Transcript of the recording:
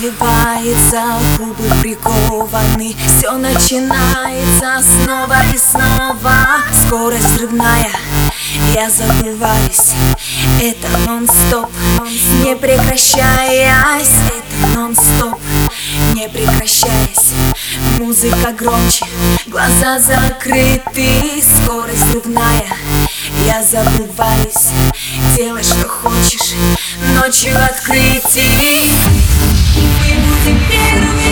извивается, губы прикованы. Все начинается снова и снова. Скорость взрывная, я забываюсь. Это нон-стоп, не прекращаясь. Это нон-стоп, не прекращаясь. Музыка громче, глаза закрыты. Скорость взрывная, я забываюсь. Делай, что хочешь, ночью открытий. Мы будем первыми.